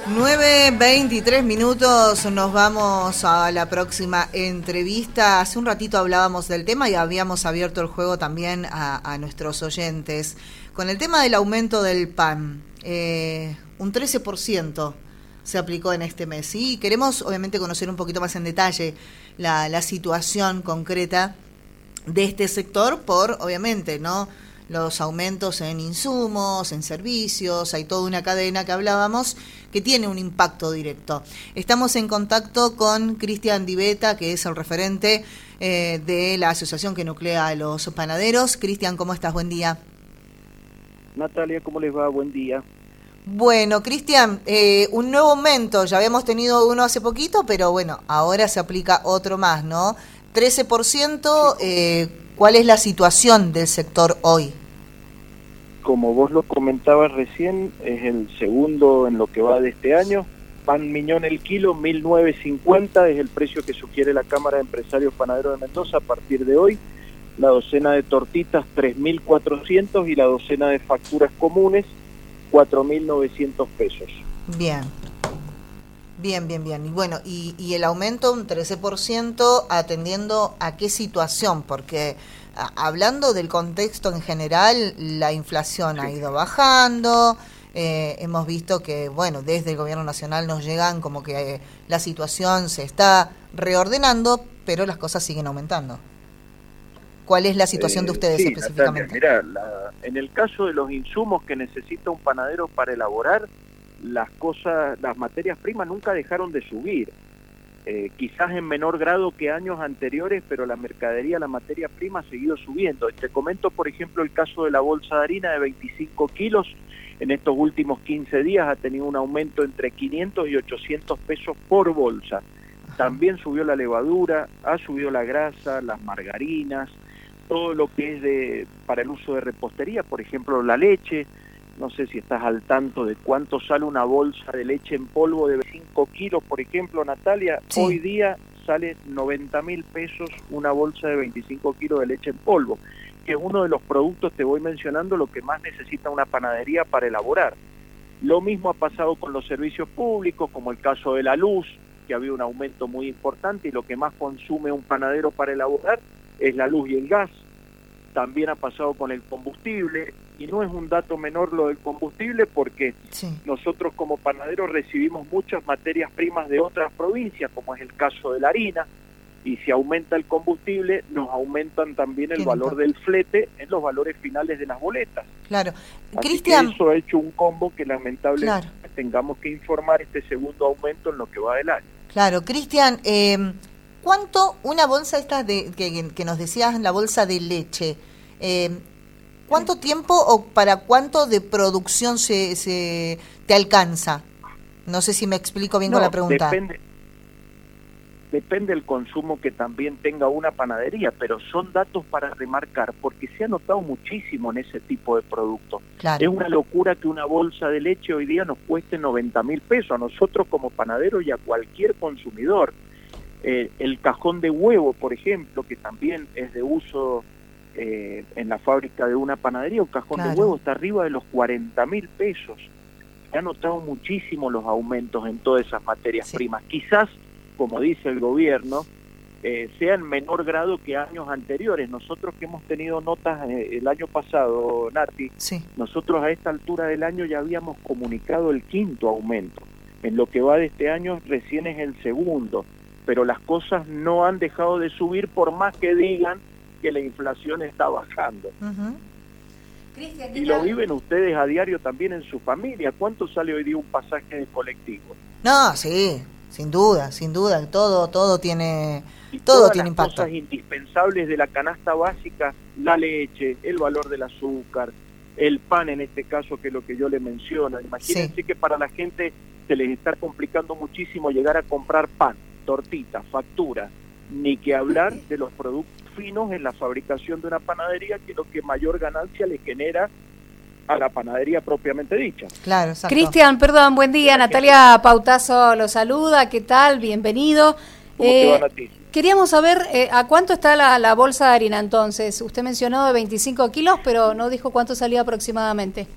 9:23, nos vamos a la próxima entrevista. Hace un ratito hablábamos del tema y habíamos abierto el juego también a nuestros oyentes. Con el tema del aumento del pan, un 13% se aplicó en este mes. Y queremos obviamente conocer un poquito más en detalle la situación concreta de este sector por, obviamente, ¿no?, los aumentos en insumos, en servicios, hay toda una cadena que hablábamos que tiene un impacto directo. Estamos en contacto con Cristian Di Betta, que es el referente de la asociación que nuclea a los panaderos. Cristian, ¿cómo estás? Buen día. Natalia, ¿cómo les va? Buen día. Bueno, Cristian, un nuevo aumento, ya habíamos tenido uno hace poquito, pero bueno, ahora se aplica otro más, ¿no? 13%, ¿cuál es la situación del sector hoy? Como vos lo comentabas recién, es el segundo en lo que va de este año. Pan Miñón el kilo, 1.950, es el precio que sugiere la Cámara de Empresarios Panaderos de Mendoza a partir de hoy. La docena de tortitas, 3.400, y la docena de facturas comunes, 4.900 pesos. Bien. Y bueno, y el aumento un 13% atendiendo a qué situación, porque hablando del contexto en general, la inflación ha ido bajando, hemos visto que, bueno, desde el gobierno nacional nos llegan como que la situación se está reordenando, pero las cosas siguen aumentando. ¿Cuál es la situación de ustedes específicamente? Natalia, mirá, en el caso de los insumos que necesita un panadero para elaborar, las materias primas nunca dejaron de subir, quizás en menor grado que años anteriores, pero la mercadería, la materia prima ha seguido subiendo. Te comento, por ejemplo, el caso de la bolsa de harina de 25 kilos, en estos últimos 15 días ha tenido un aumento entre 500 y 800 pesos por bolsa. También subió la levadura, ha subido la grasa, las margarinas, todo lo que es para el uso de repostería, por ejemplo, la leche. No sé si estás al tanto de cuánto sale una bolsa de leche en polvo de 5 kilos, por ejemplo, Natalia. Sí. Hoy día sale 90.000 pesos una bolsa de 25 kilos de leche en polvo, que es uno de los productos, te voy mencionando, lo que más necesita una panadería para elaborar. Lo mismo ha pasado con los servicios públicos, como el caso de la luz, que había un aumento muy importante, y lo que más consume un panadero para elaborar es la luz y el gas. También ha pasado con el combustible, y no es un dato menor lo del combustible, porque nosotros como panaderos recibimos muchas materias primas de otras provincias, como es el caso de la harina, y si aumenta el combustible, nos aumentan también el valor del flete en los valores finales de las boletas. Claro. Cristian, eso ha hecho un combo que lamentablemente tengamos que informar este segundo aumento en lo que va del año. Claro, Cristian, ¿cuánto una bolsa esta que nos decías, la bolsa de leche, cuánto tiempo o para cuánto de producción te alcanza? No sé si me explico bien con la pregunta. Depende del consumo que también tenga una panadería, pero son datos para remarcar, porque se ha notado muchísimo en ese tipo de productos. Claro. Es una locura que una bolsa de leche hoy día nos cueste 90.000 pesos, a nosotros como panaderos y a cualquier consumidor. El cajón de huevo, por ejemplo, que también es de uso en la fábrica de una panadería, un cajón de huevo está arriba de los 40.000 pesos. Se han notado muchísimo los aumentos en todas esas materias primas. Quizás, como dice el gobierno, sea en menor grado que años anteriores. Nosotros que hemos tenido notas el año pasado, Nati, nosotros a esta altura del año ya habíamos comunicado el quinto aumento. En lo que va de este año recién es el segundo, pero las cosas no han dejado de subir por más que digan que la inflación está bajando. Cristian, y lo viven ustedes a diario también en su familia. ¿Cuánto sale hoy día un pasaje de colectivo? No, sí, sin duda, todo tiene impacto. Las impacto. Cosas indispensables de la canasta básica, la leche, el valor del azúcar, el pan en este caso, que es lo que yo le menciono. Imagínense que para la gente se les está complicando muchísimo llegar a comprar pan, tortitas, facturas, ni que hablar de los productos finos en la fabricación de una panadería, que es lo que mayor ganancia le genera a la panadería propiamente dicha. Claro, exacto. Cristian, perdón, buen día. Natalia Pautazo lo saluda, ¿qué tal? Bienvenido. ¿Cómo te van a ti? Queríamos saber a cuánto está la bolsa de harina entonces. Usted mencionó de 25 kilos, pero no dijo cuánto salía aproximadamente.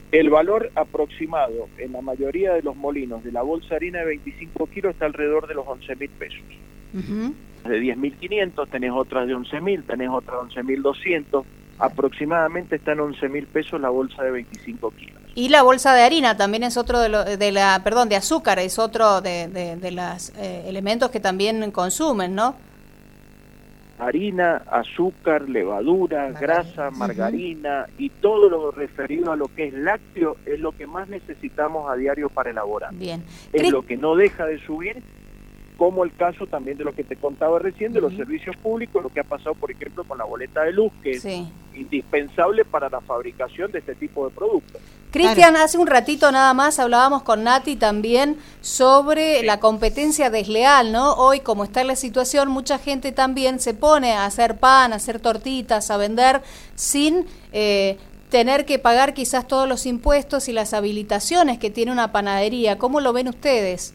El valor aproximado en la mayoría de los molinos de la bolsa de harina de 25 kilos está alrededor de los 11.000 pesos. De 10.500, tenés otras de 11.000, tenés otras de 11.200, aproximadamente está en 11.000 pesos la bolsa de 25 kilos. Y la bolsa de harina también es otro de azúcar, es otro de los elementos que también consumen, ¿no? Harina, azúcar, levadura, grasa, margarina y todo lo referido a lo que es lácteo es lo que más necesitamos a diario para elaborar. Bien. Es lo que no deja de subir, como el caso también de lo que te contaba recién de los servicios públicos, lo que ha pasado, por ejemplo, con la boleta de luz, que es indispensable para la fabricación de este tipo de productos. Cristian, hace un ratito nada más hablábamos con Nati también sobre la competencia desleal, ¿no? Hoy, como está la situación, mucha gente también se pone a hacer pan, a hacer tortitas, a vender sin tener que pagar quizás todos los impuestos y las habilitaciones que tiene una panadería. ¿Cómo lo ven ustedes?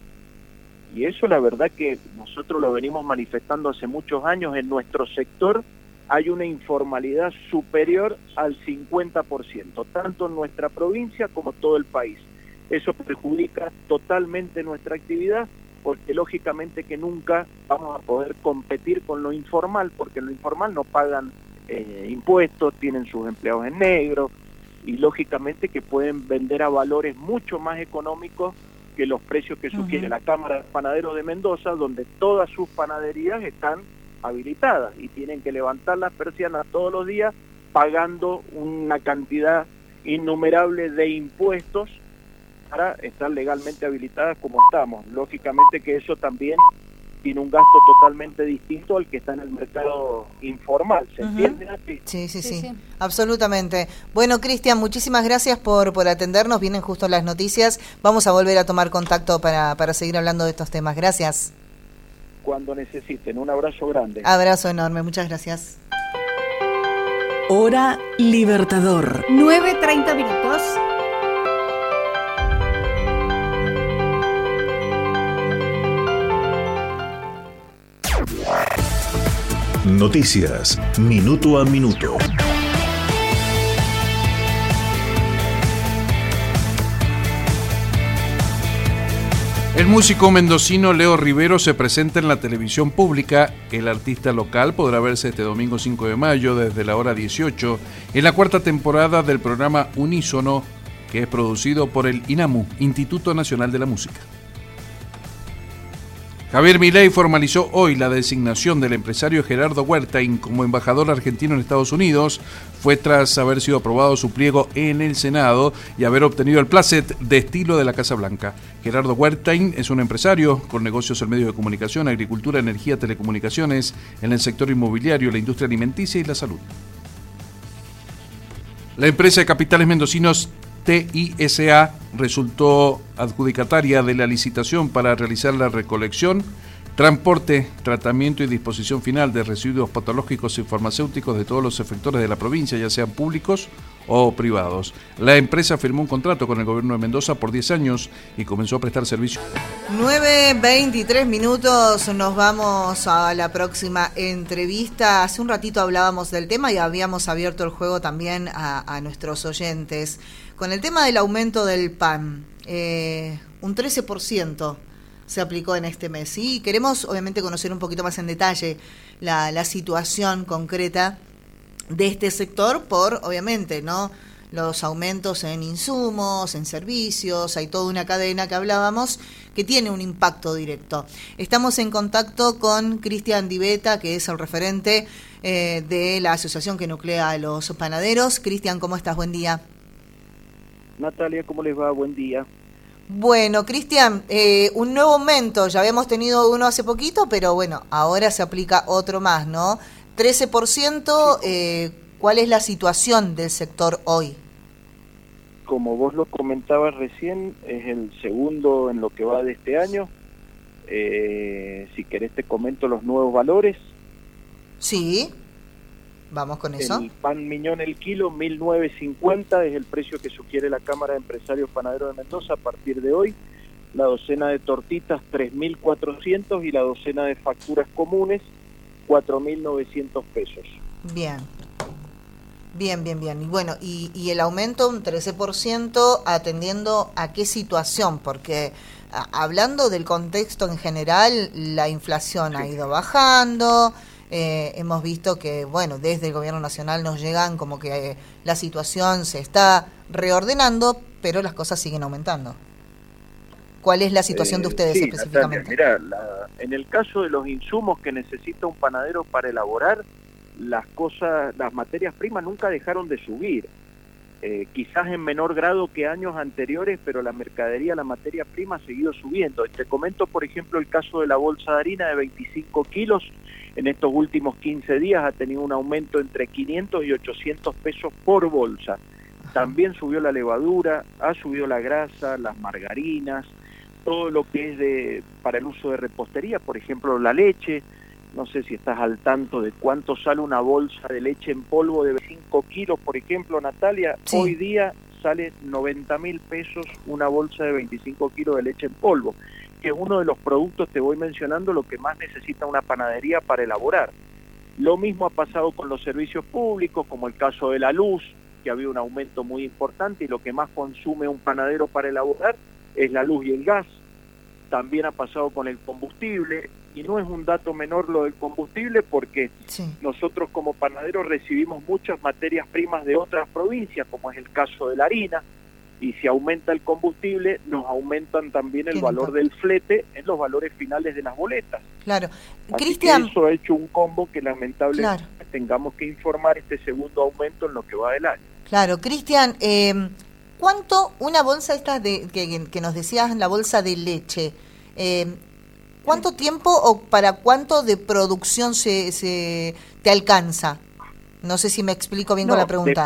Y eso la verdad que nosotros lo venimos manifestando hace muchos años. En nuestro sector hay una informalidad superior al 50%, tanto en nuestra provincia como todo el país. Eso perjudica totalmente nuestra actividad, porque lógicamente que nunca vamos a poder competir con lo informal, porque en lo informal no pagan impuestos, tienen sus empleados en negro, y lógicamente que pueden vender a valores mucho más económicos que los precios que sugiere la Cámara de Panaderos de Mendoza, donde todas sus panaderías están habilitadas y tienen que levantar las persianas todos los días pagando una cantidad innumerable de impuestos para estar legalmente habilitadas como estamos. Lógicamente que eso también tiene un gasto totalmente distinto al que está en el mercado informal. ¿Se entiende, Nati? Sí, absolutamente. Bueno, Cristian, muchísimas gracias por atendernos. Vienen justo las noticias. Vamos a volver a tomar contacto para seguir hablando de estos temas. Gracias. Cuando necesiten. Un abrazo grande. Abrazo enorme. Muchas gracias. Hora Libertador. 9:30 minutos. Noticias, minuto a minuto. El músico mendocino Leo Rivero se presenta en la televisión pública. El artista local podrá verse este domingo 5 de mayo desde la hora 18 en la 4ª temporada del programa Unísono, que es producido por el INAMU, Instituto Nacional de la Música. Javier Milei formalizó hoy la designación del empresario Gerardo Wertheim como embajador argentino en Estados Unidos. Fue tras haber sido aprobado su pliego en el Senado y haber obtenido el placet de estilo de la Casa Blanca. Gerardo Wertheim es un empresario con negocios en medios de comunicación, agricultura, energía, telecomunicaciones, en el sector inmobiliario, la industria alimenticia y la salud. La empresa de capitales mendocinos TISA resultó adjudicataria de la licitación para realizar la recolección, transporte, tratamiento y disposición final de residuos patológicos y farmacéuticos de todos los efectores de la provincia, ya sean públicos o privados. La empresa firmó un contrato con el gobierno de Mendoza por 10 años y comenzó a prestar servicio. 9:23 minutos, nos vamos a la próxima entrevista. Hace un ratito hablábamos del tema y habíamos abierto el juego también a nuestros oyentes. Con el tema del aumento del pan, un 13% se aplicó en este mes. Y queremos obviamente conocer un poquito más en detalle la situación concreta de este sector por, obviamente, ¿no?, los aumentos en insumos, en servicios, hay toda una cadena que hablábamos que tiene un impacto directo. Estamos en contacto con Cristian Diveta, que es el referente de la asociación que nuclea a los panaderos. Cristian, ¿cómo estás? Buen día. Natalia, ¿cómo les va? Buen día. Bueno, Cristian, un nuevo aumento, ya habíamos tenido uno hace poquito, pero bueno, ahora se aplica otro más, ¿no? 13%, ¿cuál es la situación del sector hoy? Como vos lo comentabas recién, es el segundo en lo que va de este año. Si querés te comento los nuevos valores. Sí, vamos con eso. El pan miñón el kilo, 1.950, es el precio que sugiere la Cámara de Empresarios Panaderos de Mendoza a partir de hoy. La docena de tortitas, 3.400, y la docena de facturas comunes, 4.900 pesos. Bien. Bien. Y bueno, y el aumento un 13% atendiendo a qué situación, porque hablando del contexto en general, la inflación ha ido bajando, hemos visto que, bueno, desde el gobierno nacional nos llegan como que la situación se está reordenando, pero las cosas siguen aumentando. ¿Cuál es la situación de ustedes específicamente? Natalia, mirá, en el caso de los insumos que necesita un panadero para elaborar, las materias primas nunca dejaron de subir. Quizás en menor grado que años anteriores, pero la mercadería, la materia prima ha seguido subiendo. Te comento, por ejemplo, el caso de la bolsa de harina de 25 kilos. En estos últimos 15 días ha tenido un aumento entre 500 y 800 pesos por bolsa. También subió la levadura, ha subido la grasa, las margarinas, todo lo que es para el uso de repostería, por ejemplo, la leche. No sé si estás al tanto de cuánto sale una bolsa de leche en polvo de 5 kilos, por ejemplo, Natalia. Sí. Hoy día sale 90.000 pesos una bolsa de 25 kilos de leche en polvo, que es uno de los productos, te voy mencionando, lo que más necesita una panadería para elaborar. Lo mismo ha pasado con los servicios públicos, como el caso de la luz, que ha habido un aumento muy importante, y lo que más consume un panadero para elaborar es la luz y el gas. También ha pasado con el combustible, y no es un dato menor lo del combustible, porque nosotros como panaderos recibimos muchas materias primas de otras provincias, como es el caso de la harina, y si aumenta el combustible, nos aumentan también el valor del flete en los valores finales de las boletas. Claro. Cristian, eso ha hecho un combo que lamentablemente tengamos que informar este segundo aumento en lo que va del año. Claro, Cristian, ¿cuánto una bolsa esta que nos decías, la bolsa de leche, cuánto tiempo o para cuánto de producción te alcanza? No sé si me explico bien con la pregunta.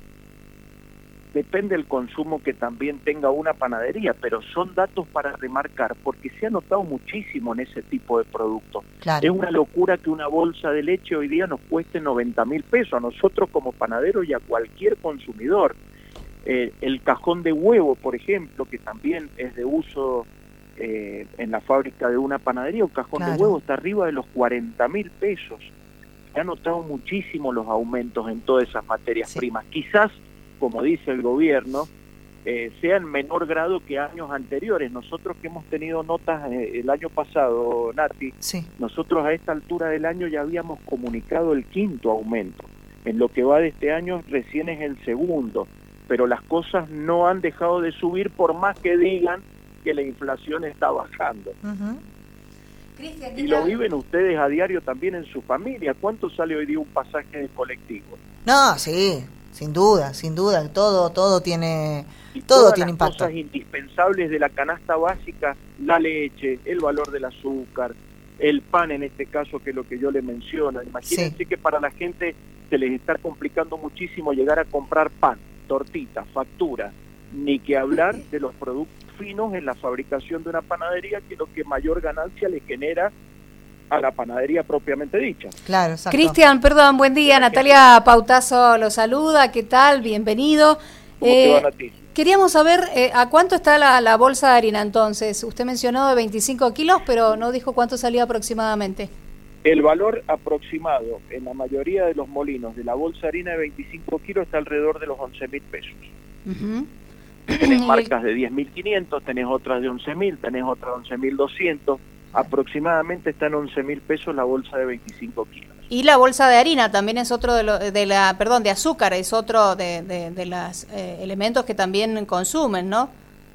Depende del consumo que también tenga una panadería, pero son datos para remarcar, porque se ha notado muchísimo en ese tipo de productos. Claro. Es una locura que una bolsa de leche hoy día nos cueste 90.000 pesos a nosotros como panaderos y a cualquier consumidor. El cajón de huevo, por ejemplo, que también es de uso en la fábrica de una panadería, un cajón de huevo está arriba de los 40.000 pesos. Se han notado muchísimo los aumentos en todas esas materias primas. Quizás, como dice el gobierno, sea en menor grado que años anteriores. Nosotros que hemos tenido notas el año pasado, Nati, nosotros a esta altura del año ya habíamos comunicado el 5º aumento. En lo que va de este año recién es el 2º, pero las cosas no han dejado de subir por más que digan que la inflación está bajando. Cristian, y lo viven ustedes a diario también en su familia. ¿Cuánto sale hoy día un pasaje de colectivo? No, sí. Sin duda, todo tiene impacto. Cosas indispensables de la canasta básica, la leche, el valor del azúcar, el pan en este caso, que es lo que yo le menciono. Imagínense que para la gente se les está complicando muchísimo llegar a comprar pan, tortitas, facturas, ni que hablar de los productos finos en la fabricación de una panadería, que es lo que mayor ganancia le genera a la panadería propiamente dicha. Claro, exacto. Cristian, perdón, buen día. Natalia Pautazo lo saluda, ¿qué tal? Bienvenido. ¿Cómo te van a ti? Queríamos saber a cuánto está la bolsa de harina entonces. Usted mencionó de 25 kilos, pero no dijo cuánto salía aproximadamente. El valor aproximado en la mayoría de los molinos de la bolsa de harina de 25 kilos está alrededor de los 11.000 pesos. Tenés marcas de 10.500, tenés otras de 11.000, tenés otras de 11.200. Aproximadamente está en 11.000 pesos la bolsa de 25 kilos. Y la bolsa de harina también es otro de azúcar, es otro de los elementos que también consumen, ¿no?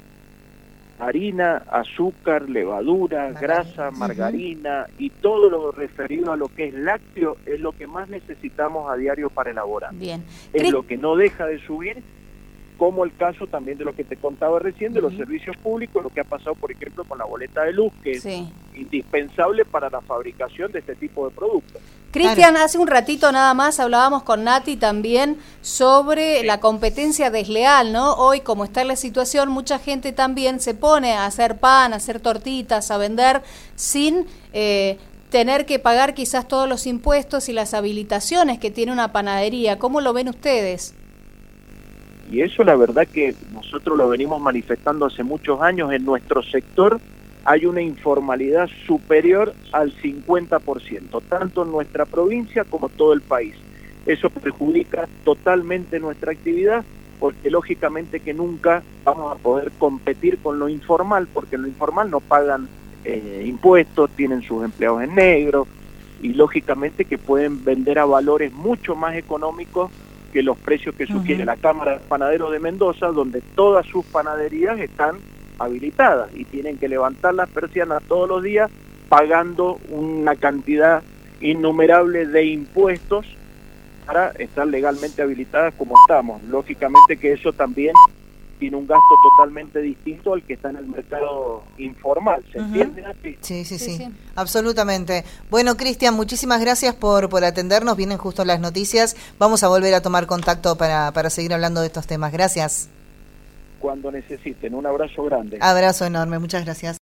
Harina, azúcar, levadura, grasa, margarina y todo lo referido a lo que es lácteo es lo que más necesitamos a diario para elaborar. Bien. Es lo que no deja de subir, como el caso también de lo que te contaba recién, de los servicios públicos, lo que ha pasado, por ejemplo, con la boleta de luz, que es indispensable para la fabricación de este tipo de productos. Cristian, hace un ratito nada más hablábamos con Nati también sobre la competencia desleal, ¿no? Hoy, como está la situación, mucha gente también se pone a hacer pan, a hacer tortitas, a vender sin tener que pagar quizás todos los impuestos y las habilitaciones que tiene una panadería. ¿Cómo lo ven ustedes? Y eso la verdad que nosotros lo venimos manifestando hace muchos años. En nuestro sector hay una informalidad superior al 50%, tanto en nuestra provincia como todo el país. eso perjudica totalmente nuestra actividad, porque lógicamente que nunca vamos a poder competir con lo informal, porque en lo informal no pagan impuestos, tienen sus empleados en negro, y lógicamente que pueden vender a valores mucho más económicos que los precios que sugiere la Cámara de Panaderos de Mendoza, donde todas sus panaderías están habilitadas y tienen que levantar las persianas todos los días pagando una cantidad innumerable de impuestos para estar legalmente habilitadas como estamos. Lógicamente que eso también tiene un gasto totalmente distinto al que está en el mercado informal. ¿Se entiende, Nati? Sí, absolutamente. Bueno, Cristian, muchísimas gracias por atendernos. Vienen justo las noticias. Vamos a volver a tomar contacto para seguir hablando de estos temas. Gracias. Cuando necesiten. Un abrazo grande. Abrazo enorme. Muchas gracias.